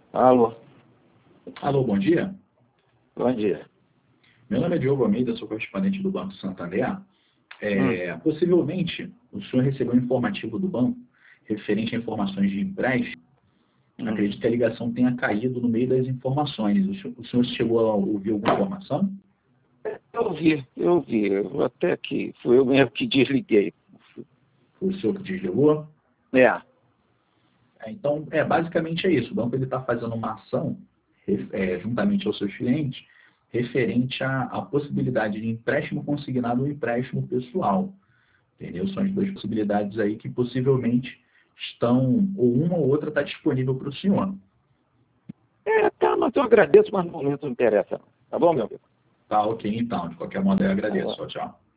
Alô, Alô, bom dia. bom dia. Meu nome é Diogo Almeida, sou correspondente do Banco Santander. Hum, Possivelmente, o senhor recebeu um informativo do banco referente a informações de empréstimo. hum. Acredito que a ligação tenha caído no meio das informações. O senhor chegou a ouvir alguma informação? Eu até que fui eu mesmo que desliguei. Foi o senhor que desligou? É, Então, basicamente é isso. O banco está fazendo uma ação, juntamente aos seus clientes, referente à possibilidade de empréstimo consignado ou empréstimo pessoal. Entendeu? São as duas possibilidades aí que possivelmente estão, ou uma ou outra está disponível para o senhor. tá, mas eu agradeço, mas no momento não interessa, não. Tá bom, meu amigo? Tá, ok, então. De qualquer modo, eu Tá bom. agradeço. Tchau, tchau.